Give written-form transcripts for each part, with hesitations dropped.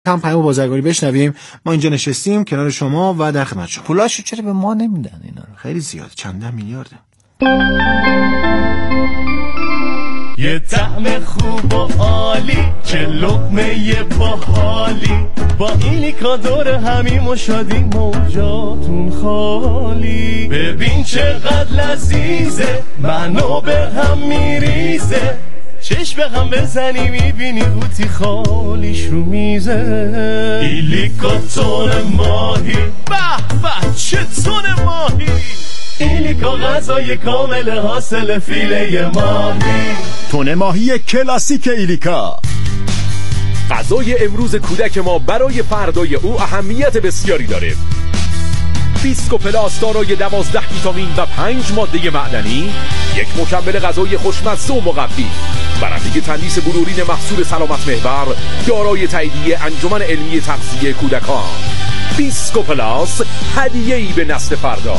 هم پیام بازرگانی بشنویم. ما اینجا نشستیم کنار شما و در خدمت شما. پولاشو چرا به ما نمیدن اینا؟ خیلی زیاد، چند میلیارده. یه طعم خوب و عالی، چه لقمه باحالی، با ایلیکا دور همیم و شادی موجاتون خالی. ببین چقدر لذیذه، منو به هم میریزه، چشم هم بزنی میبینی قوطی خالیش رو میزه. ایلیکا تون ماهی، به به چه تون ماهی، ایلیکا غذای کامل حاصل فیله ماهی. تون ماهی کلاسیک ایلیکا. غذای امروز کودک ما برای فردای او اهمیت بسیاری داره. بیسکو پلاس دارای 12 ویتامین و 5 ماده معدنی، یک مکمل غذایی خوشمزه و مقوی، برنده تندیس بلورین محصول سلامت محور، دارای تاییدیه انجمن علمی تغذیه کودکان. بیسکو پلاس، هدیه‌ای به نسل فردا.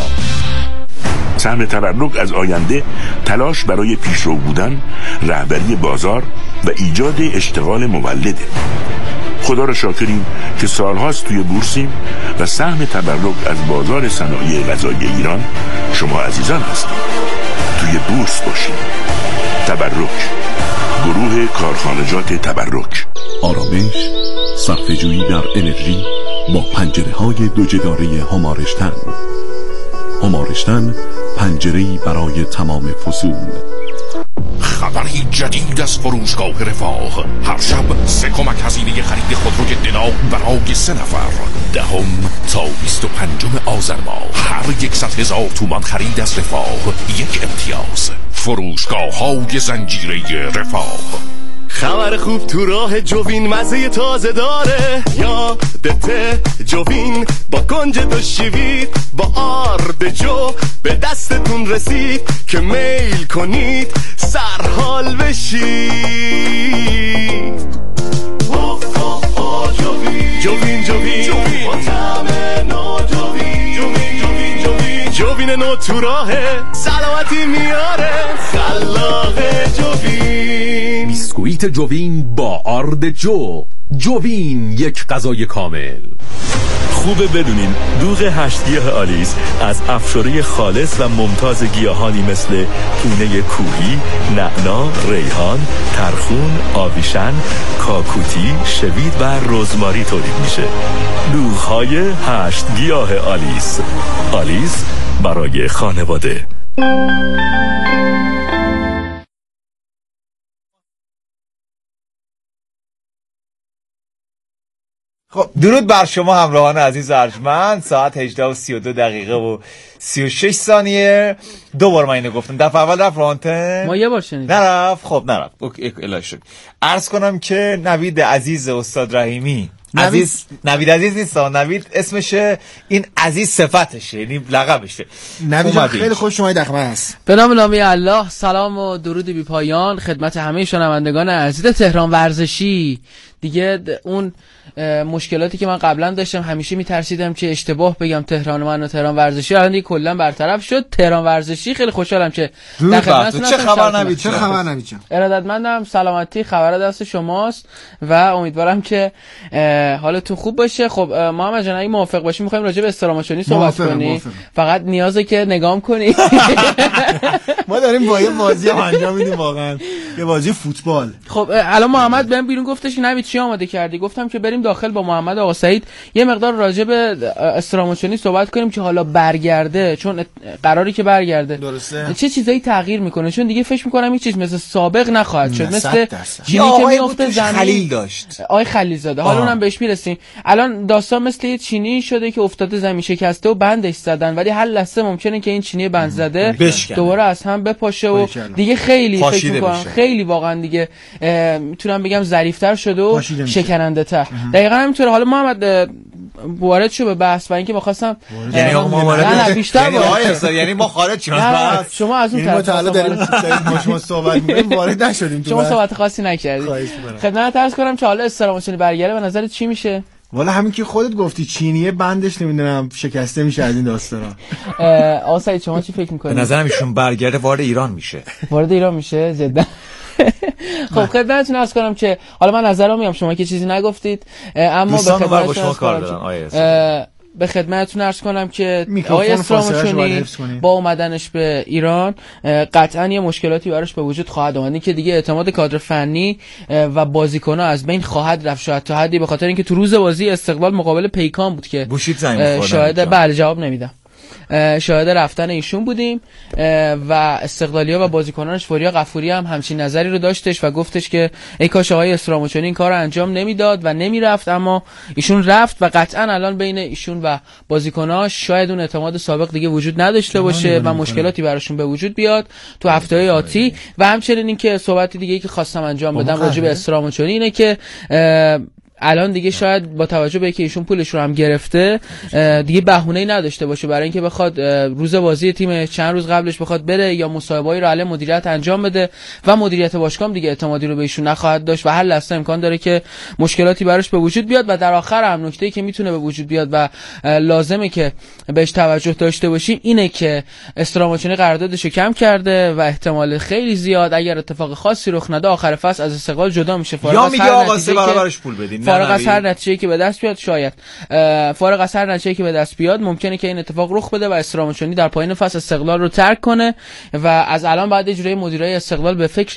سهم تبرک از آینده تلاش برای پیشرو بودن، رهبری بازار و ایجاد اشتغال مولده. خدا را شاکریم که سالهاست توی بورسیم و سهم تبرک از بازار صنایع غذایی ایران شما عزیزان هستید. توی بورس باشید. تبرک، گروه کارخانجات تبرک. آرامش، صرفه‌جویی در انرژی با پنجره‌های دو جداره همارشتن. همارشتن، پنجره‌ای برای تمام فصول. خبری جدید از فروشگاه رفاه. هر شب 3 کمک هزینه خرید خودروی دنا برای 3 نفر. 10 تا 25 آذر ماه. هر 100,000 تومان خرید از رفاه 1 امتیاز. فروشگاه های زنجیره رفاه. خبر خوب تو راه جوین، مزه تازه داره. یادته جوین با کنج دو شیوید، با آرد جو به دستتون رسید که میل کنید سرحال بشید. جوین جوین با طعم نو، جوین نو تو راهه، سلامتی میاره خلاق جوین. بیسکویت جوین با آرد جو. جوین، یک غذای کامل. خوبه بدونین دوغ 8 گیاه آلیس از افشاره خالص و ممتاز گیاهانی مثل پونه کوهی، نعنا، ریحان، ترخون، آویشن، کاکوتی، شوید و رزماری تولید میشه. دوغ‌های 8 گیاه آلیس. آلیس برای خانواده. خب درود بر شما همراهان عزیز ارجمند. ساعت 18:32 و 36 ثانیه. دوبار من اینو گفتم. دفعه اول رفت رانتن؟ ما یه بار شنیدیم. نرفت. خب نرفت. الهی شد. عرض کنم که نوید عزیز استاد رحیمی، نوید عزیز نیست، نوید اسمشه، این عزیز صفتشه، یعنی لقبشه. نوید جان خیلی خوش اومدید در خدمت هست. به نام الهی الله، سلام و درود بی پایان خدمت همه شنوندگان عزیز تهران ورزشی. دیگه اون مشکلاتی که من قبلا داشتم، همیشه میترسیدم که اشتباه بگم تهران من و تهران ورزشی، الان دیگه کلا برطرف شد. تهران ورزشی. خیلی خوشحالم که در خدمتتون هستم. چه خبر نوید؟ چه خبر نوید جان؟ ارادتمندم. سلامتی خبر دست شماست و امیدوارم که حالتون خوب باشه. خب محمد جان اگه موافق باشی می‌خوایم راجع به استراماچونی صحبت کنیم. فقط نیازه که نگام کنی. ما داریم با یه بازی انجام میدیم، واقعا یه بازی فوتبال. خب الان محمد بهم بیرون گفتش نوید چی آماده کردی؟ گفتم که بریم داخل با محمد آقا سعید یه مقدار راجع به استراماچونی صحبت کنیم که حالا برگرده، چون قراری که برگرده درسته چه چیزایی تغییر میکنه، چون دیگه فکر میکنم هیچ چیز مثل سابق نخواهد شد. مثل چینی که میفته زمین. خلیل داشت آقای خلیل زاده، حالا اونم بهش میرسیم. الان داستان مثل یه چینی شده که افتاده زمین، شکسته و بندش زدن، ولی هر لحظه ممکنه که این چینی بند زده دوباره از هم بپاشه و دیگه خیلی فکر میکنم خیلی واقعا دیگه میتونم بگم ظریف‌تر شده و شکننده تر. دقیقاً همینطوره. حالا محمد وارد شو به بحث و اینکه می‌خواستم یعنی ما نه بیشتر یعنی ما خارج شدیم بحث. شما از اون طرف داریم با شما صحبت می‌کنیم، وارد نشدیم تو. شما صحبت خاصی نکردید. خدمت عرض کنم که حالا استراماچونی برگره به نظرت چی میشه؟ والا همین که خودت گفتی چینیه بندش نمیدونم شکسته میشه از این داستانا. آقا سعید شما چی فکر می‌کنید؟ به نظرم ایشون برگرده وارد ایران میشه. وارد ایران میشه جدا. خب خدمتتون عرض کنم که حالا من نظرم میگم، شما که چیزی نگفتید، اما به خدمتتون عرض کنم که آقای استراموچونی با اومدنش به ایران قطعا یه مشکلاتی براش به وجود خواهد اومد، که دیگه اعتماد کادر فنی و بازیکن‌ها از بین خواهد رفت، شاید تا حدی، به خاطر اینکه تو روز بازی استقلال مقابل پیکان بود که شاهد بله جواب نمیدم، شاهد رفتن ایشون بودیم و استقلالی‌ها و بازیکنانش فوریا غفوری هم همچین نظری رو داشتش و گفتش که ای کاش آقای استراموچونی این کار رو انجام نمیداد و نمیرفت، اما ایشون رفت و قطعا الان بین ایشون و بازیکناش شاید اون اعتماد سابق دیگه وجود نداشته باشه و مشکلاتی براشون به وجود بیاد تو هفته‌های آتی. و همچنین اینکه صحبت دیگه ای که خواستم انجام بدم راجع به استراموچونی اینه که الان دیگه شاید با توجه به اینکه ایشون پولش رو هم گرفته دیگه بهونه‌ای نداشته باشه برای اینکه بخواد روز بازی تیم چند روز قبلش بخواد بره یا مصاحبه‌ای رو علی مدیریت انجام بده و مدیریت باشگاه دیگه اعتمادی رو به ایشون نخواهد داشت و هر لحظه امکان داره که مشکلاتی براش به وجود بیاد. و در آخر هم نکته‌ای که میتونه به وجود بیاد و لازمه که بهش توجه داشته باشیم اینه که استراموچونی قراردادش رو کم کرده و احتمال خیلی زیاد اگر اتفاق خاصی رخ نده آخر فصل از استقلال جدا میشه. یا میگه آقا سه برابرش پول بدین، فارغ از هر نتیجه‌ای که به دست بیاد، شاید فارغ از هر نتیجه‌ای که به دست بیاد ممکنه که این اتفاق رخ بده و استراموچونی در پایان فصل استقلال رو ترک کنه و از الان بعد اجرای مدیرای استقلال به فکر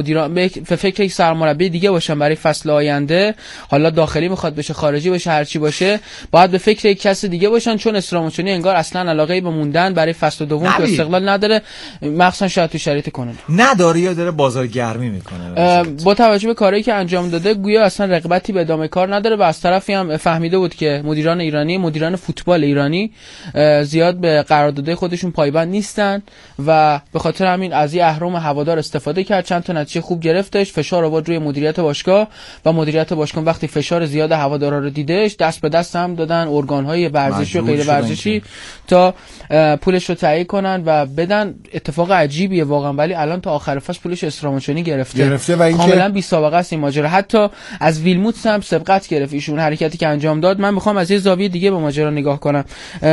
یک سرمربی دیگه باشن برای فصل آینده، حالا داخلی میخواد بشه خارجی بشه هر چی باشه، باید به فکر یک کس دیگه باشن، چون استراموچونی انگار اصلا علاقه به موندن برای فصل دوم تو استقلال نداره، مخصوصا شاید تو شرایط کنونی نداره یا داره بازارگرمی میکنه. با توجه به کاری که انجام داده گویا اصلا رغبتی به ادامه کار نداره و از طرفی هم فهمیده بود که مدیران ایرانی، مدیران فوتبال ایرانی زیاد به قراردادهای خودشون پایبند نیستن و به خاطر همین از این اهرم هوادار استفاده کرد، چند تا نتیجه خوب گرفتش، فشار آورد روی مدیریت باشگاه و مدیریت باشگاه وقتی فشار زیاد هوادارا رو دیدش دست به دست هم دادن ارگان‌های ورزشی و غیر ورزشی تا پولش رو تایید کنن و بدن. اتفاق عجیبیه واقعا، ولی الان تا آخر فصل پولش استراموچونی گرفته و کاملا بی سابقه است این ماجرا. حتی از ویلموتس هم سبقت گرفت ایشون حرکتی که انجام داد. من میخوام از یه زاویه دیگه به ماجرا نگاه کنم.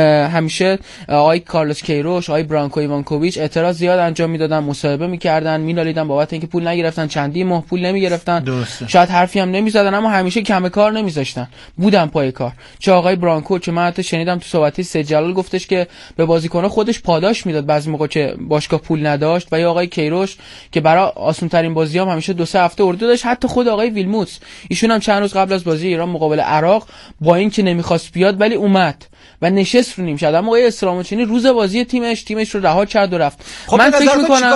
همیشه آقای کارلوس کیروش، آقای برانکو ایوانکوویچ اعتراض زیاد انجام میدادن، مصاحبه میکردن، مینالیدن بابت اینکه پول نگرفتن، چندی ماه پول نمیگرفتن، شاید حرفی هم نمیزدن، اما همیشه کم کار نمیذاشتن، بودن پای کار. چه آقای برانکو که من حتی شنیدم تو صحبتی سید جلال گفتش که به بازیکن‌ها خودش پاداش میداد بعضی موقع که باشگاه پول نداشت، و یا آقای کیروش که برای آسون ترین بازیام همیشه 2-3 هفته اردو داشت. حتی خود آقای ویلموتس ایشون هم چند روز قبل از بازی ایران مقابل عراق با اینکه نمیخواست بیاد ولی اومد و نشست رو نیم شد، اما آقای استراموچونی روز بازی تیمش رو رها کرد و رفت. خب من فکر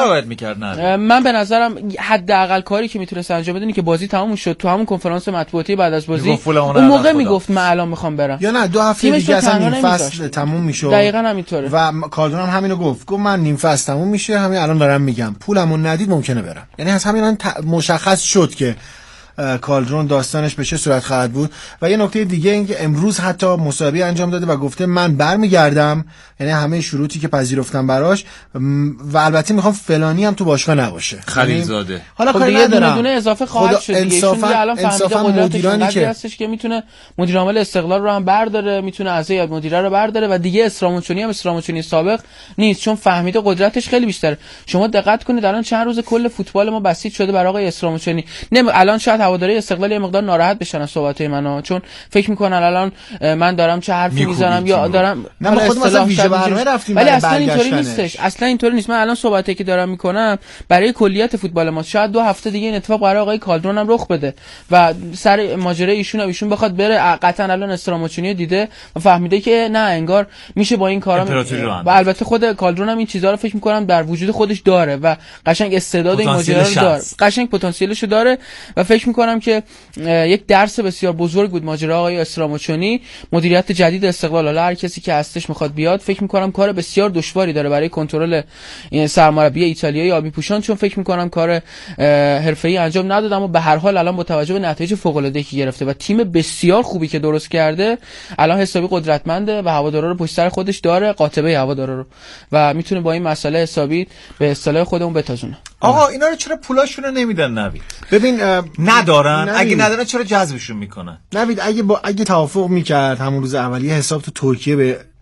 می‌کنم من به نظرم حداقل کاری که میتونست انجام بده اینه که بازی تموم شد، تو همون کنفرانس مطبوعاتی بعد از بازی اون موقع میگفت من الان میخوام برم، یا نه 2 هفته دیگه اصلا نیم فصل تموم میشه. دقیقاً همینطوره و کالدرون هم همینو گفت من نیم فصل تموم میشه، همین الان دارم میگم پولمو ندید ممکنه برم. یعنی از همین الان مشخص شد که کالدرون داستانش به چه صورت خواهد بود. و یه نکته دیگه این که امروز حتی مصاحبه انجام داده و گفته من برمیگردم، یعنی همه شروطی که پذیرفتم براش و البته میخوام فلانی هم تو باشگاه نباشه، خلیلزاده. حالا کاری ندارم دونه اضافه خواهد شد دیگه، ایشون الان فهمیده مدیرانی که هستش که میتونه مدیر عامل استقلال رو هم برداره، میتونه اعضای مدیره رو برداره و دیگه استراموچونی هم استراموچونی سابق نیست، چون فهمیده قدرتش خیلی بیشتره. شما دقت کنید الان چند روز کل فوتبال ما بسیط شده برای آقای استراموچونی. الان شاید هواداری استقلال یه مقدار ناراحت بشن از صحبت‌های منو، چون فکر میکنن الان من دارم چه حرفی میزنم یا دارم نه خود مثلا ویژه برنامه رفتیم، ولی اصلا اینطوری نیستش، اصلا اینطوری نیست. من الان صحبتی که دارم میکنم برای کلیت فوتبال ما، شاید 2 هفته دیگه این اتفاق برای آقای کالدرون هم رخ بده و سر ماجرای ایشون بخواد بره. قطعا الان استراموچونی دیده و فهمیده که نه انگار میشه با این کارا و البته خود کالدرون هم این چیزا رو فکر میکنم در وجود خودش داره و قشنگ استعداد این ماجرا رو داره، قشنگ پتانسیلش رو داره و فکر میکنم که یک درس بسیار بزرگ بود ماجرا آقای استراموچونی. مدیریت جدید استقلال، حالا هر کسی که هستش میخواد بیاد، فکر میکنم کار بسیار دشواری داره برای کنترل این سرمربی ایتالیایی آبی پوشان، چون فکر میکنم کار حرفه‌ای انجام نداد، اما به هر حال الان با توجه به نتایج فوق العاده که گرفته و تیم بسیار خوبی که درست کرده، الان حسابی قدرتمنده و هوادارا رو پشت سر خودش داره، قاطبه هوادارا رو، و میتونه با این مسئله حسابی به اصطلاح خودمون بتازونه. آقا اینا رو چرا پولاشونو نمیدن نوید؟ ببین ندارن، اگه ندارن چرا جذبشون میکنن؟ نوید اگه توافق میکرد همون روز اولیه حساب تو ترکیه به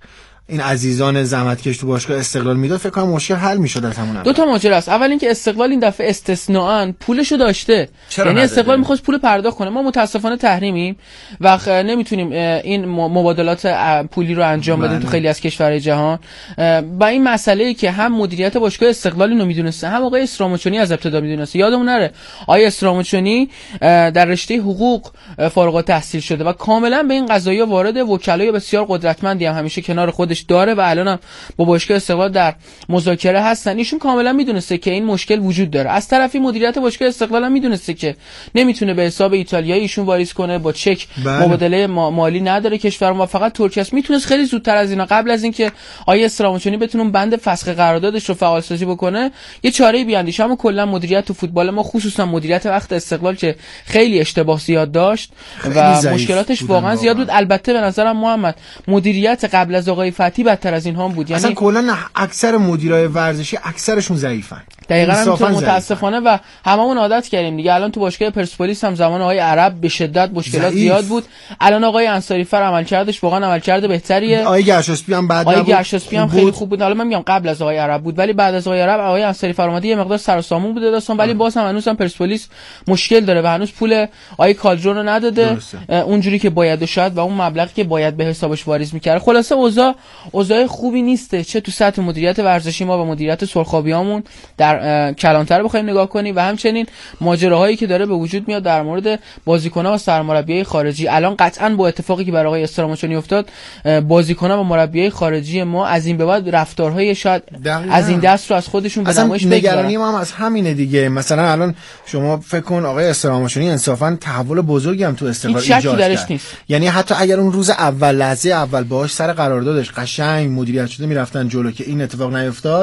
این عزیزان زحمتکش تو باشگاه استقلال میداد، فکر کنم مشکل حل میشد از همون اول. دو تا ماجرا است. اول اینکه استقلال این دفعه استثناءً پولشو داشته، یعنی استقلال می‌خواست پول پرداخت کنه. ما متاسفانه تحریمیم و نمیتونیم این مبادلات پولی رو انجام بدیم تو خیلی از کشورهای جهان. با این مسئله‌ای که هم مدیریت باشگاه استقلال اینو میدونسته، هم آقای اسرامچونی از ابتدا میدونسته. یادمون نره آقای اسرامچونی در رشته حقوق فارغ التحصیل شده و کاملا به این قضايا وارد، وکلای بسیار قدرتمندی هم همیشه کنار خودش داره و الانم با باشگاه استقلال در مذاکره هستن. ایشون کاملا میدونسته که این مشکل وجود داره. از طرفی مدیریت باشگاه استقلال هم میدونسته که نمیتونه به حساب ایتالیایی ایشون واریز کنه، با چک مبادله مالی نداره کشور ما، فقط ترکیه است. میتونه خیلی زودتر از اینا، قبل از اینکه آیه اسرامچونی بتونه بند فسخ قراردادش رو فعال سازی بکنه، یه چاره‌ای بیاندیشه. اما کلا مدیریت تو فوتبال ما، خصوصا مدیریت وقت استقلال که خیلی اشتباه زیاد داشت و مشکلاتش واقعا زیاد بود. البته به نظرم محمد مدیریت قبل از آقای فتحی بدتر از اینها بود. یعنی اصلا کلا اکثر مدیرای ورزشی اکثرشون ضعیفن. دقیقاً همینطور متاسفانه و هممون عادت کردیم دیگه. الان تو باشگاه پرسپولیس هم زمان آقای عرب به شدت مشکلات زیاد بود. الان آقای انصاری فر عملکردش واقعا عملکرد بهتریه. آقای گرشاسپی هم بعد آقای گرشاسپی هم خیلی خوب بود. حالا من میگم قبل از آقای عرب بود، ولی بعد از آقای عرب آقای انصاری فر اومد یه مقدار سر و سامون بوده داستان، ولی باز هم هنوز هم پرسپولیس مشکل داره و هنوز پول آقای کالدرون رو نداده اونجوری که باید و شاید و اون مبلغی که باید به حسابش واریز می‌کرد. خلاصه اوضاع خوبی نیسته، چه تو سطح مدیریت ورزشی ما و مدیریت سرخابیامون در کلانتر بخوایم نگاه کنیم و همچنین ماجراهایی که داره به وجود میاد در مورد بازیکن‌ها و سرمربیای خارجی. الان قطعاً با اتفاقی که برای آقای اسرامچونی افتاد، بازیکن‌ها و مربیای خارجی ما از این به بعد رفتارهای شاید از این دست رو از خودشون به نمایش بگذارن. نگرانی ما هم از همینه دیگه. مثلا الان شما فکر کن آقای اسرامچونی انصافاً تحول بزرگی هم تو استقلال ایجاد کرد. یعنی حتی اگر اون روز اول لحظه اول باهاش سر قراردادش قشنگ مدیریت شده میرفتن جلو که این اتفاق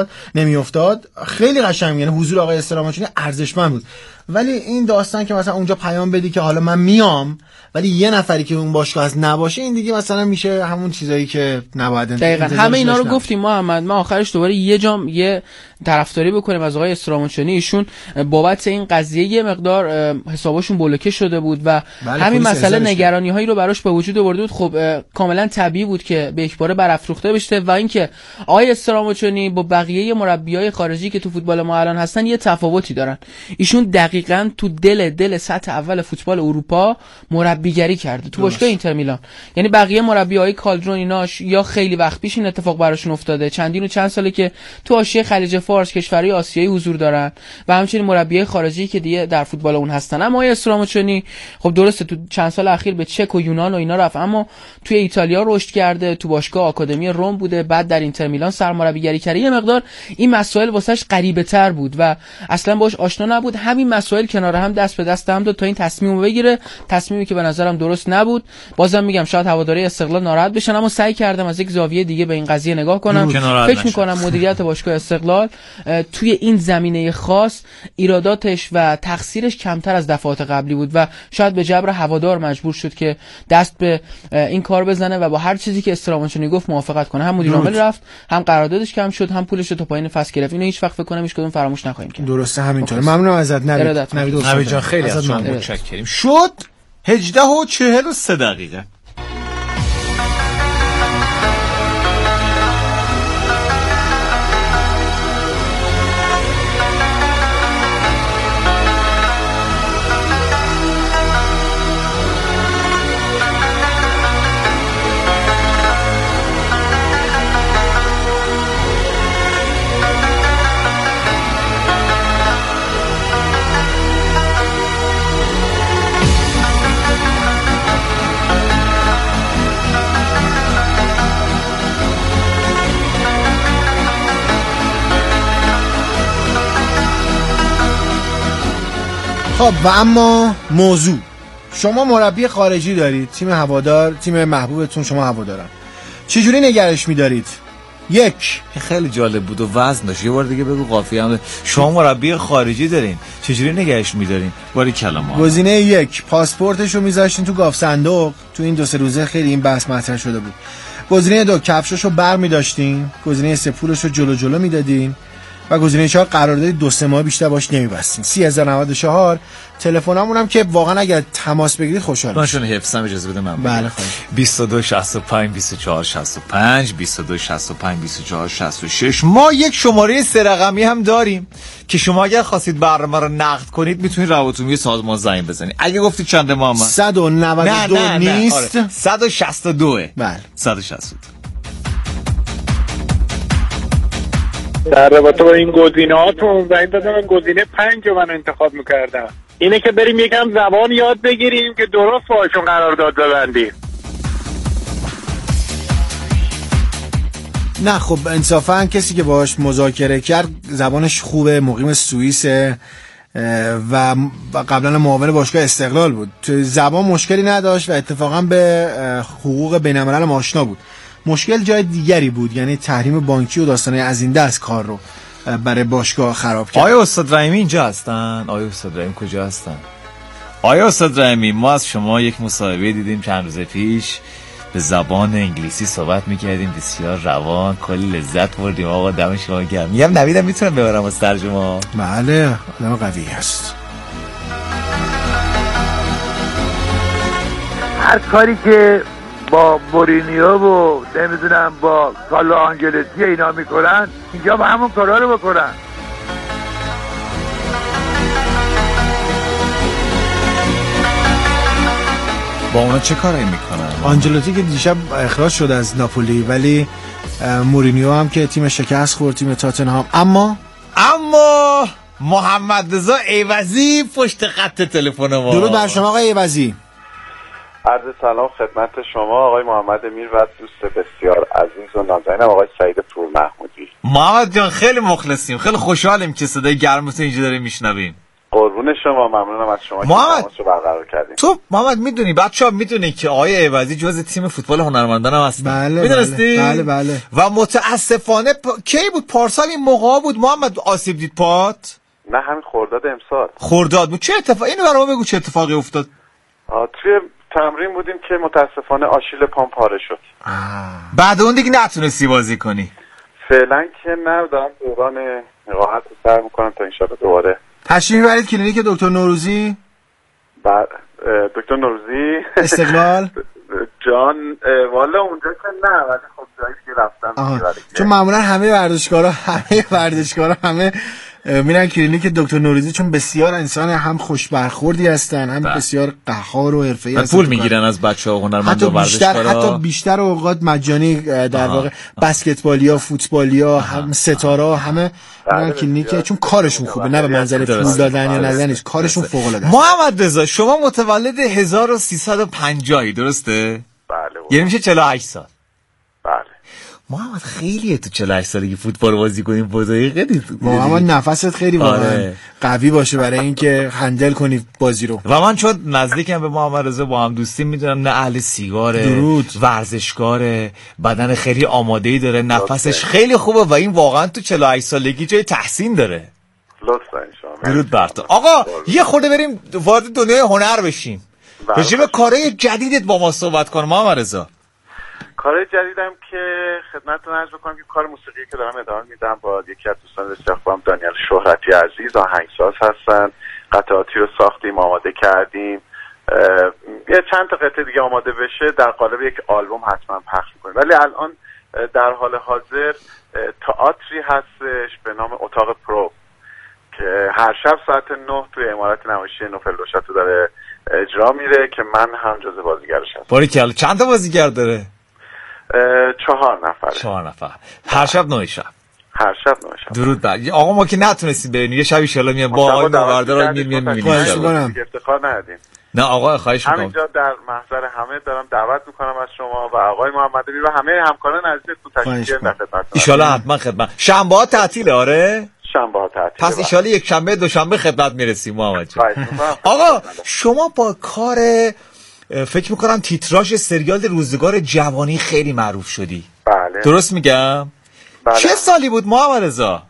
نمیافتاد، خیلی قشنگ، یعنی حضور آقای اسرامچونی ارزشمند بود. ولی این داستان که مثلا اونجا پیام بدی که حالا من میام ولی یه نفری که اون باشگاه از نباشه، این دیگه مثلا میشه همون چیزایی که نباید. دقیقاً همه اینا رو گفتیم محمد. ما آخرش دوباره یه طرفداری بکنیم از آقای اسرامچونی. ایشون بابت این قضیه یه مقدار حسابشون بلوکه شده بود و همین مسئله نگرانی هایی رو براش به وجود آورده بود. خب کاملا طبیعی بود که به یکباره برافروخته بشه و اینکه آقای اسرامچونی با بقیه مربیای خارجی که تو فوتبال ما الان هستن یه تفاوتی دارن. ایشون دقیقاً تو دل سطح اول فوتبال اروپا مربیگری کرده تو باشگاه اینتر میلان. یعنی بقیه مربیای کالدرون ایناش یا خیلی وقت پیش این اتفاق براشون افتاده، چندین و چند ساله که تو حاشیه خلیج فارس کشورهای آسیایی حضور دارن و همچنین مربیای خارجی که دیگه در فوتبال اون هستن. اما آقای اسرامچونی خب درسته تو چند سال اخیر به چک و یونان و اینا رفت، اما توی ایتالیا رشد کرده، تو باشگاه آکادمی روم بوده، بعد در اینتر میلان سرمربیگری کرده. یه مقدار این مسائل واسش غریبه‌تر بود و اصلا باش آشنا نبود. همین مسائل کنار هم دست به دست هم داد تا این تصمیمو بگیره، تصمیمی که به نظرم درست نبود. بازم میگم شاید هواداری استقلال ناراحت بشن، اما سعی کردم از یک زاویه دیگه به این قضیه نگاه کنم. فکر می‌کنم مدیریت باشگاه استقلال توی این زمینه خاص ایراداتش و تقصیرش کمتر از دفعات قبلی بود و شاید به جبر هوادار مجبور شد که دست به این کار بزنه و با هر چیزی که اسرامچونی گفت موافقت کنه. هم مدیر عامل رفت، هم قراردادش کم شد، هم پولش رو تا پایین فصل گرفت. اینو هیچ وقت فکر کنم هیچ کدوم فراموش نخواهیم کرد. درسته همینطوره. ممنونم ازت نوید جان، خیلی از شما متشکریم. شد 18:43 دقیقه. خب و اما موضوع، شما مربی خارجی دارید، تیم هوادار، تیم محبوبتون شما هوادارن، چجوری نگرش می‌دارید؟ یک، خیلی جالب بود و وزن داشت. یه بار دیگه بگو قافیه هم. شما مربی خارجی دارین، چجوری نگهش می‌دارین؟ باری کلام. گزینه یک، پاسپورتشو می‌ذاشتین تو گاف صندوق. تو این 2-3 روزه خیلی این بحث مطرح شده بود. گزینه دو، کفششو برمی‌داشتین. گزینه سه، پولشو جلو میدادین. و گزینه 4 قرارداد 2-3 ماه بیشتر باش نمیبستیم. 30,094 تلفنمونم که واقعا اگر تماس بگیرید خوشحال میشم. باشون حفظم اجازه بده من. بله خواهش. 22 65 24 65 22 65 24 66. ما یک شماره 3 رقمی هم داریم که شما اگر خواستید برنامه رو نقد کنید میتونید روابط عمومی سازمان زنگ بزنید. اگه گفتید چنده محمد؟ 192 نه نیست. آره. 162. بله 162. در رابطه با این گزینه‌هاتون زنگ دادم، گزینه 5 رو من انتخاب می‌کردم. اینه که بریم یکم زبان یاد بگیریم که درست باشون قرارداد ببندیم. نه خب انصافا کسی که باهاش مذاکره کرد زبانش خوبه، مقیم سوئیسه و قبلا معاون باشگاه استقلال بود. تو زبان مشکلی نداشت و اتفاقا به حقوق بین‌الملل آشنا بود. مشکل جای دیگری بود، یعنی تحریم بانکی و داستانای از این دست کار رو برای باشگاه خراب کرد. آیا استاد رحیمی اینجا هستن؟ آیا استاد رحیمی کجا هستن؟ آیا استاد رحیمی ما از شما یک مصاحبه دیدیم چند روز پیش، به زبان انگلیسی صحبت میکردیم، بسیار روان، کلی لذت بردیم. آقا دم شما گرم. میگم نویدم میتونم ببرم از ترجمه. بله آدم قوی هست. هر کاری که با مورینیو و نمیدونم با کارلو آنجلوتی اینا میکنن، اینجا با همون کارا رو بکنن. با اونا چه کاری میکنن؟ آنجلوتی که دیشب اخراج شد از ناپولی، ولی مورینیو هم که تیم شکست خورد، تیم تاتنهام. اما محمد رضا ایوزی پشت خط تلفن ما. درود بر شما آقای ایوزی. عرض سلام خدمت شما آقای محمد امیر و دوست بسیار عزیز و نازنینم آقای سعید پور محمودی. محمد جان خیلی مخلصیم، خیلی خوشحالیم که صدای گرمتون اینجا داریم میشنویم. قربون شما، ممنونم از شما محمد. که تماس رو برقرار کردیم. تو محمد میدونی، بچه‌ها میدونی که آقای ایوزی جزء تیم فوتبال هنرمندان هم هستن. بله میدونستی؟ بله. و متاسفانه کی بود؟ پارسال این موقع بود محمد آسیب دید پات؟ نه همین خرداد امسال. خرداد بود. چه اتفاقی؟ اینو برام بگو چه اتفاقی افتاد؟ توی تمرین بودیم که متاسفانه آشیل پام پاره شد. بعد اون دیگه نتونستی بازی کنی؟ فعلا که نه، دارم دوران راحت سر میکنم تا انشالله دوباره. تشریف میبرید کلینیک دکتر نوروزی؟ دکتر نوروزی استقلال؟ جان والا اونجا که نه، ولی خب جایی که رفتم چون معمولا همه ورزشکارا همه میرن کلینیک دکتر نوروزی، چون بسیار انسان هم خوش برخوردی هستن، هم بسیار قهار و حرفه‌ای هستن. پول میگیرن از بچه‌ها هنرمند و ورزشکارا، حتی بیشتر اوقات مجانی در واقع. بسکتبالیا، فوتبالیا، هم ستارا، همه میرن کلینیک چون کارشون خوبه، نه به منظر پول دادن یا ندادن، کارشون فوق‌العاده است. محمد رضا شما متولد 1350 درسته؟ بله. یعنی میشه 48 سال. بله. محمد خیلیه تو 48 سالگی فوتبال بازی کنیم، بازی خیلی محمد نفست خیلی واقعا قوی باشه برای اینکه هندل کنی بازی رو. و من چون نزدیکم به محمد رضا، با هم دوستی میدونم، نه اهل سیگاره، ورزشکاره، بدن خیلی آماده‌ای داره، نفسش خیلی خوبه و این واقعا تو 48 سالگی جای تحسین داره. لطفا انشاءالله. درود بر تو. آقا یه خورده بریم وارد دنیای هنر بشیم. راجع به کارهای جدیدت با ما صحبت کن محمد رضا. کار جدیدم که خدمتتون عرض بکنم که کار موسیقی که دارم ادامه میدم با یکی از دوستان بسیار خوبم، دانیال شهرتی عزیز، آهنگساز هستن. قطعاتی رو ساختیم، آماده کردیم، یه چند تا قطعه دیگه آماده بشه در قالب یک آلبوم حتما پخش می‌کنیم. ولی الان در حال حاضر تئاتری هستش به نام اتاق پرو که هر شب ساعت 9 توی عمارت نمایشی نوفل دوشاتو داره اجرا میره که من هم جزو بازیگرش هستم. باریکلا. چند تا بازیگر داره؟ 4 نفره. 4 نفر. هر شب 9 شب. هر شب 9 شب. درود بر. آقا ما که نتونستیم بریم، یه شب ان شاءالله میام با آقای نوردار میریم میبینیم. افتخار ندادیم. نه آقا خواهش میکنم. همینجا در محضر همه دارم دعوت میکنم از شما و آقای محمد امیر و همه همکاران عزیزتون تشریف بیارید خدمت. ان شاءالله حتما خدمت. شنبه ها تعطیله؟ آره شنبه ها تعطیله. پس ان شاءالله یک شنبه دوشنبه خدمت میرسیم محمد جان. آقا شما با کار فکر میکنم تیتراژ سریال روزگار جوانی خیلی معروف شدی. بله. درست میگم؟ بله. چه سالی بود محمد رضا؟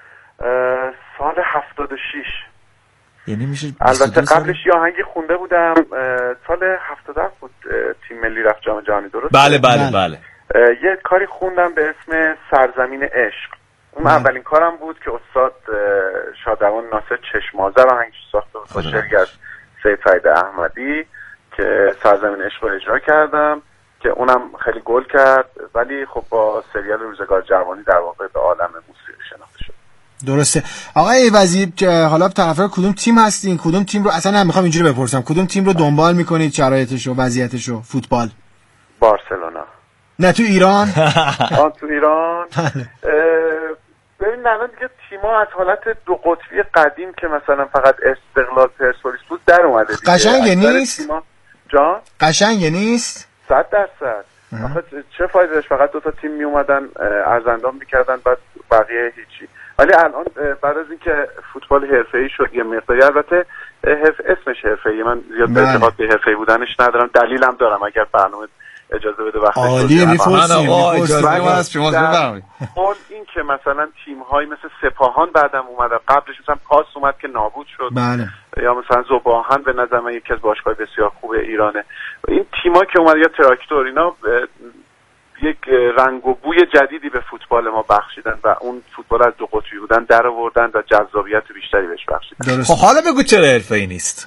سال 76. یعنی میشه البته قبلش یه آهنگی خونده بودم، سال 77 بود تیم ملی رفت جام جهانی. درست؟ بله. یه کاری خوندم به اسم سرزمین عشق. اون اولین کارم بود که استاد شادروان ناصر چشم‌آذر آهنگش ساخت با شعری از سید سعید احمدی که سرزمین عشق رو اجرا کردم که اونم خیلی گل کرد، ولی خب با سریال روزگار جوانی در واقع به عالم موسیقی شناخته شد. درسته. آقای ایوزی حالا طرفدار کدوم تیم هستین؟ کدوم تیم رو اصلا نمیخوام اینجوری بپرسم، کدوم تیم رو دنبال میکنید شرایطش و وضعیتش و فوتبال؟ بارسلونا. نه تو ایران؟ تو ایران ببین الان دیگه تیم‌ها از حالت دو قطبی قدیم که مثلا فقط استقلال پرسپولیس بود در اومده دیگه. قشنگه نیست؟ جان؟ قشنگه نیست؟ 100%. آخه چه فایده داشت فقط 2 تا تیم می اومدن ارزندام می‌کردن بعد بقیه هیچی. ولی الان بعد از اینکه فوتبال حرفه‌ای شد یه مقداری، البته اسمش حرفه‌ای، من زیاد اعتقاد به حرفه‌ای بودنش ندارم، دلیلم دارم اگر برنامه اجازه بده وقتی عالیه می‌پرسیم اجازه از شما بفرمایید. اون این که مثلا تیم‌های مثل سپاهان بعدم اومد، قبلش مثلا پاس اومد که نابود شد. بله. یا مثلا ذوب‌آهن به نظر من یکی از باشگاه بسیار خوب ایرانه. این تیم‌ها که اومد یا تراکتور اینا یک رنگ و بوی جدیدی به فوتبال ما بخشیدن و اون فوتبال از دو قطبی بودن در آوردن و جذابیت بیشتری بهش بخشیدن. خب حالا بگو چرا حرفه‌ای نیست؟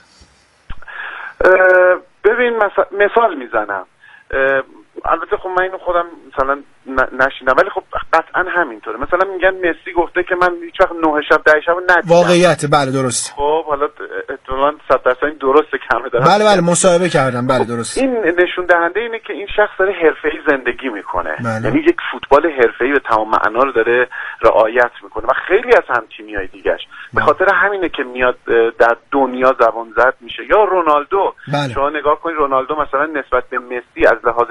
ببین مثال میزنم، البته خب من اینو خودم مثلا نشینم، ولی خب قطعا همینطوره. مثلا میگن مسی گفته که من هیچ وقت 9 شب 10 شب ندیدم. واقعیت بله درست. خب حالا احتمالاً 100% این درسته کمه دارم. بله مصاحبه کردم بله درست. این نشون دهنده اینه که این شخص داره حرفه‌ای زندگی میکنه. یعنی یک فوتبال حرفه‌ای به تمام معنا رو داره رعایت میکنه و خیلی از هم تیمیای دیگه‌اش. به خاطر همینه که میاد در دنیا زبان زد میشه. یا رونالدو، شما نگاه کنید رونالدو مثلا نسبت به مسی از لحاظ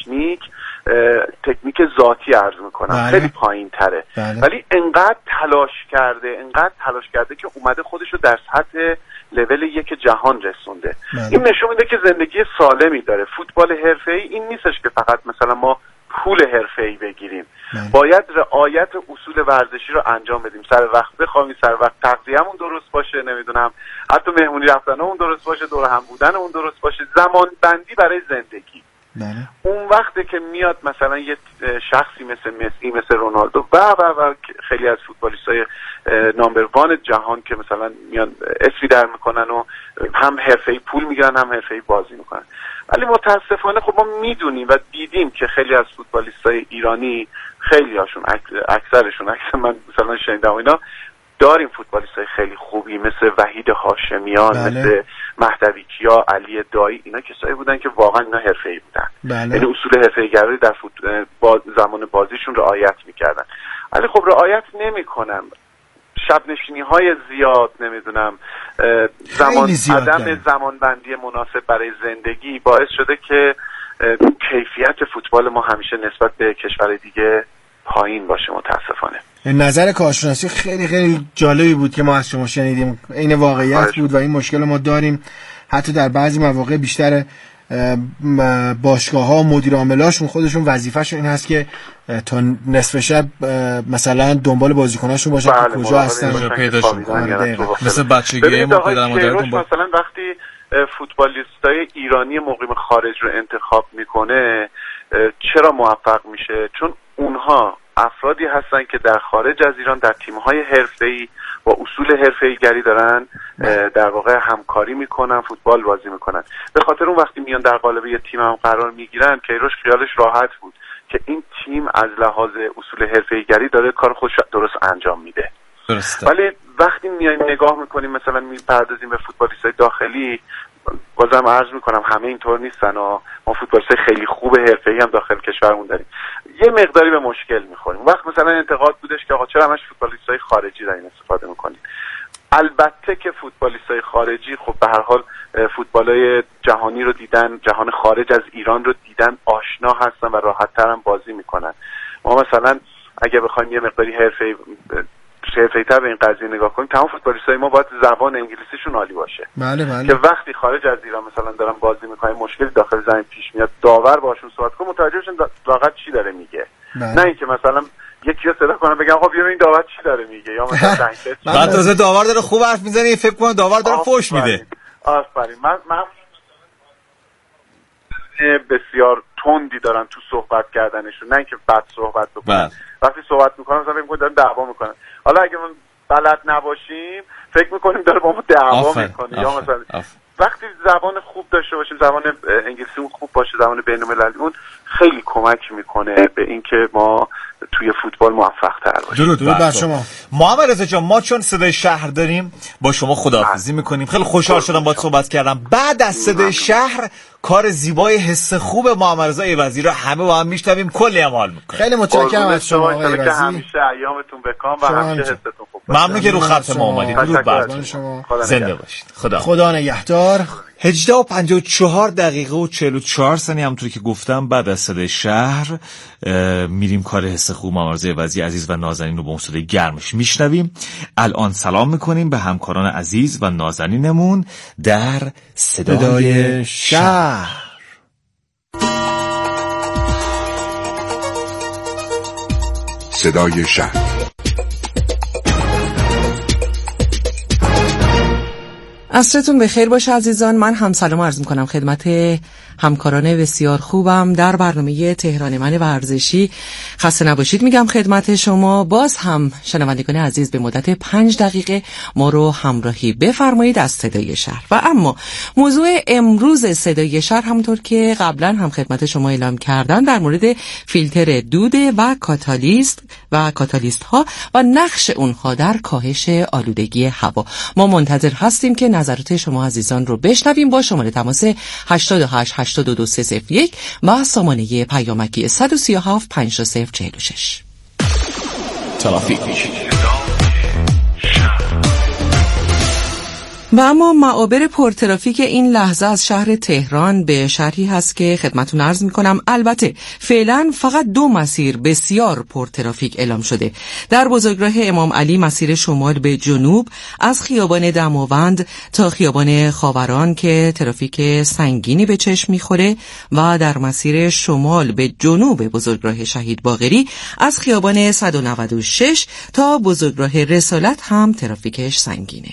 تکنیک ذاتی عرض میکنم خیلی پایین تره، ولی انقدر تلاش کرده که اومده خودش رو در سطح لول 1 جهان رسونده. این نشون میده که زندگی سالمی داره. فوتبال حرفه‌ای این نیستش که فقط مثلا ما پول حرفه‌ای بگیریم. باید رعایت اصول ورزشی رو انجام بدیم، سر وقت بخوابیم، سر وقت تغذیه‌مون درست باشه، نمیدونم حتی مهمونی رفتنمون درست باشه، دور هم بودنمون درست باشه، زمان بندی برای زندگی. اون وقته که میاد مثلا یه شخصی مثل مسی، مثل رونالدو و خیلی از فوتبالیستای نامبر وان جهان که مثلا میان اسمی در میکنن و هم حرفه‌ای پول میگیرن هم حرفه‌ای بازی میکنن. ولی متاسفانه خب ما میدونیم و دیدیم که خیلی از فوتبالیستای ایرانی، خیلی هاشون اکثرشون من مثلا شنیدم اینا، داریم فوتبالیستای خیلی خوبی مثل وحید هاشمیان، مثل مهدوی کیا، علی دایی، اینا کسایی بودن که واقعا اینا حرفه‌ای بودن. یعنی اصول حرفه‌ای‌گرایی در زمان بازیشون رعایت میکردن. ولی خب رعایت نمیکنن. شب نشینی‌های زیاد، نمیدونم عدم زمانبندی مناسب برای زندگی باعث شده که کیفیت فوتبال ما همیشه نسبت به کشور دیگه پایین باشه متاسفانه. نظر کارشناسی خیلی خیلی جالبی بود که ما از شما شنیدیم، این واقعیت بود و این مشکل ما داریم. حتی در بعضی مواقع بیشتر باشگاه‌ها و مدیر عاملاشون خودشون وظیفه‌شون این هست که تا نصف شب مثلا دنبال بازیکناشون باشن که کجا هستن پیداشون کنن. مثل بچگی ما پدر مادرتون مثلا وقتی فوتبالیستای ایرانی مقیم خارج رو انتخاب میکنه چرا موفق میشه؟ چون اونها افرادی هستن که در خارج از ایران در تیم‌های حرفه‌ای با اصول حرفه‌ای‌گری دارن در واقع همکاری میکنن، فوتبال بازی میکنن. به خاطر اون وقتی میان در قالب یه تیم هم قرار میگیرن کیروش خیالش راحت بود که این تیم از لحاظ اصول حرفه‌ای‌گری داره کار خودش درست انجام میده. درسته. ولی وقتی میایم نگاه میکنیم مثلا میپردازیم به فوتبالیستای داخلی، بازم عرض میکنم همه اینطور نیستن و ما فوتبالیستای خیلی خوب حرفه‌ای هم داخل کشورمون داریم. یه مقداری به مشکل میخوریم. وقت مثلا انتقاد بودش که آقا چرا همش فوتبالیستای خارجی دارین استفاده میکنین؟ البته که فوتبالیستای خارجی خب به هر حال فوتبالای جهانی رو دیدن، جهان خارج از ایران رو دیدن، آشنا هستن و راحت‌تر هم بازی میکنن. ما مثلا اگه بخوایم یه مقداری حرفه‌ای‌تر به این قضیه نگاه کنیم، تمام فوتبالیستای ما باید زبان انگلیسیشون عالی باشه. بله. که وقتی خارج از ایران مثلا دارن بازی میکنن مشکلی داخل زمین پیش میاد، داور باشون صحبت کنه متوجه بشن واقعا چی داره میگه. نه اینکه مثلا یکی رو صدا کنن بگن آقا بیا این داور چی داره میگه، یا مثلا بعد تازه داور داره خوب حرف میزنه فکر کنم داور داره فحش میده. آفرین. من بسیار تندی دارن تو صحبت کردنشون، نه اینکه بد صحبت بکنن. و وقتی صحبت میکنم مثلا فکر میکنم داریم دعوا میکنن. حالا اگه من بلد نباشیم فکر میکنیم داره با ما دعوا میکنه. یا مثلا وقتی زبان خوب داشته باشیم، زبان انگلیسی خوب باشه، زبان بین‌المللی، اون خیلی کمک میکنه به اینکه ما توی فوتبال موفق تر باشیم. درود بر شما محمد رضا جان. ما چون صدای شهر داریم با شما خداحافظی میکنیم. خیلی خوشحال شدم باهات صحبت کردم. بعد از صدای شهر کار زیبای حس خوب محمد رضا ایوزی رو همه با هم میشنویم، کلی هم حال میکنیم. خیلی متشکرم از شما آقای ایوزی. همیشه ایامتون بکام و همیشه حستون خوب باشه. ممنون که رو خط ما اومدید. درود بر شما. زنده باشید. خدا نگهدار. 18:54 و 44 ثانیه همونطور که گفتم بعد از صدای شهر میریم کار حس خوب محمد رضا ایوزی عزیز و نازنین رو با اون صدای گرمش میشنویم. الان سلام میکنیم به همکاران عزیز و نازنینمون در صدای شهر. صدای شهر. عصرتون بخیر باشه عزیزان. من هم سلام عرض میکنم خدمت همکاران بسیار خوبم در برنامه تهران من ورزشی. خسته نباشید میگم خدمت شما. باز هم شنوندگان عزیز به مدت 5 دقیقه ما رو همراهی بفرمایید از صدای شهر. و اما موضوع امروز صدای شهر همونطور که قبلا هم خدمت شما اعلام کردم در مورد فیلتر دوده و کاتالیست ها و نقش اونها در کاهش آلودگی هوا. ما منتظر هستیم که نظرات شما عزیزان رو بشنویم با شماره تماس 88-822-301 و سامانه پیامکی 137-5046. ترافیک. و اما معابر پرترافیک این لحظه از شهر تهران به شرحی هست که خدمتون عرض میکنم. البته فعلا فقط 2 مسیر بسیار پرترافیک اعلام شده. در بزرگراه امام علی مسیر شمال به جنوب از خیابان دماوند تا خیابان خاوران که ترافیک سنگینی به چشم میخوره و در مسیر شمال به جنوب بزرگراه شهید باقری از خیابان 196 تا بزرگراه رسالت هم ترافیکش سنگینه.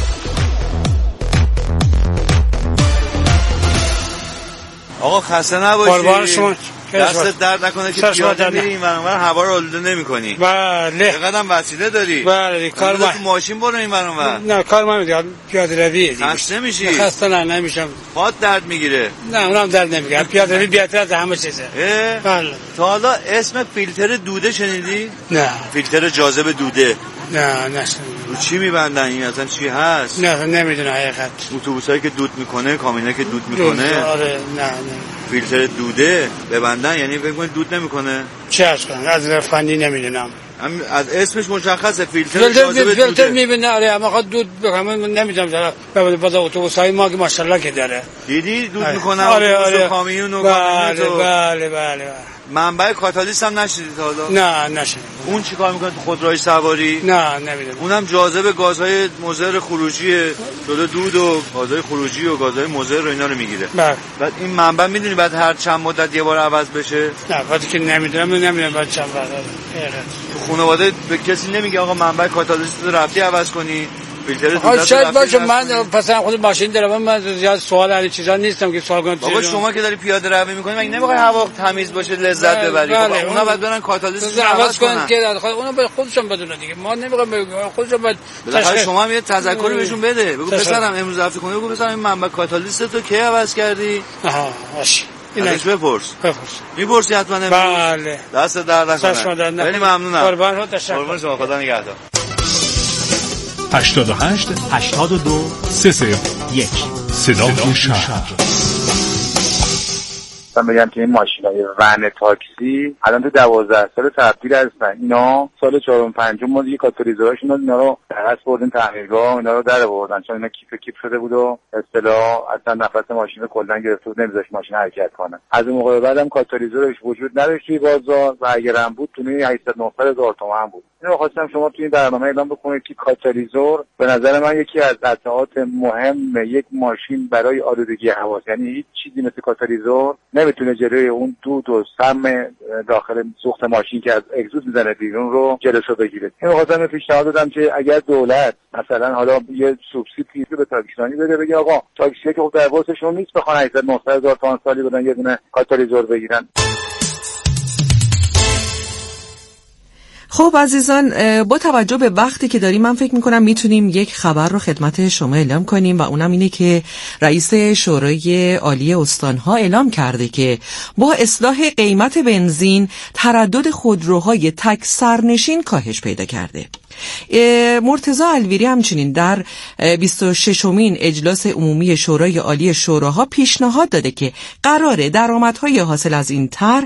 آقا خسته نباشی. قربان شما. دستت درد نکنه که پیاده میری این برانور هوا رو آلوده نمی‌کنی. بله. چقدر وسیله داری؟ بله کار ما ماشین برو این برانور. نه کار ما میاد پیاده روی. خسته میشی؟ خسته نمیشم. پات درد میگیره؟ نه اونم درد نمیگیره. پیاده روی بهتر از همه چیزه. بله. تا حالا اسم فیلتر دوده شنیدی؟ نه. فیلتر جاذب دوده. نه نشنیدم. رو چی میبندن این اصلا چی هست؟ نه نمیدونم حقیقت. اتوبوسایی که دود میکنه، کامیونایی که دود میکنه. آره نه. فیلتر دوده ببندن یعنی فکر کنید دود نمیکنه؟ چه عرض کنم از فنی نمیدونم. از اسمش مشخصه فیلتر جاذب دوده. فیلتر میبینه آره اما خود دود بگم نمیدونم در بعضی اتوبوسای ما که ماشاءالله که داره. دیدی دود میکنه آره کامیون و بله. منبع کاتالیست هم نشدید حالا؟ نه نشدید. اون چی کار میکنه تو خودروهای سواری؟ نه نمیدونم. اونم جاذب گازهای مضر خروجی جلو دود و گازهای خروجی و گازهای مضر رو اینا رو میگیره. بله. بعد این منبع میدونی بعد هر چند مدت یه بار عوض بشه؟ نه بعد که نمیدونم بعد چند بار. تو خانواده به کسی نمیگه آقا منبع کاتالیست رو رفتی عوض کنی؟ فیلتر شاید باشه. من پسرم خود ماشین دارم. من زیاد سوال علی چیزا نیستم که سوال کنم. بابا شما که داری پیاده روی میکنی مگه نمیخوای هوا تمیز باشه لذت ببری؟ بله. اونا بعد برن کاتالیست رو عوض کنن که اونا به خودشون بدونن دیگه. ما نمیخوایم خودشون بعد شما هم یه تذکری بهشون بده. بگو پسرم امروز رفتی خونه، بگو پسرم این منبع کاتالیست تو کی عوض کردی؟ باشه. اینش بپرس. میپرسی حتما امروز. بله. دست درد نکنه. خیلی ممنونم. قربان تشکر. قربان شما. خدا نگهدار. 88 82 301 صدای شهر. بگم که این ماشینای ون تاکسی الان تو 12 سال تبدیل هستن. اینا سال 4 و 5 ما دیگه کاتالیزوراشون اینا رو درس بردن تعمیرگاه، اینا رو در آوردن چون اینا کیف شده بود و اصطلاح اصلا نفس ماشین رو کلا گرفته بود، نمیذاش ماشین حرکت کنه. از اون موقع بعدم کاتالیزورش وجود نداشت توی بازار و اگرم بود تو 800-900 تومان بود. اینو خواستم شما توی این برنامه اعلام بکنید که کاتالیزور به نظر من یکی از قطعات مهم یک ماشین برای آلودگی هوا، یعنی هیچ چیزی مثل کاتالیزور نمیتونه جلوی اون دود و سم داخل سوخت ماشین که از اگزوز میزنه بیرون رو جلوشو بگیره. اینو خواستم پیشنهاد دادم که اگر دولت مثلا حالا یه سوبسیدی به تاکسیرانی بده، بگه آقا تاکسیه که خب در واسهشون نیست بخوان 800-900 تومان سالی بدن یه دونه کاتالیزور بگیرن. خب عزیزان، با توجه به وقتی که داریم من فکر میکنم میتونیم یک خبر رو خدمت شما اعلام کنیم و اونم اینه که رئیس شورای عالی استانها اعلام کرده که با اصلاح قیمت بنزین تردد خودروهای تک سرنشین کاهش پیدا کرده. مرتضی الویری همچنین در 26مین اجلاس عمومی شورای عالی شوراها پیشنهاد داده که قراره درآمدهای حاصل از این طرح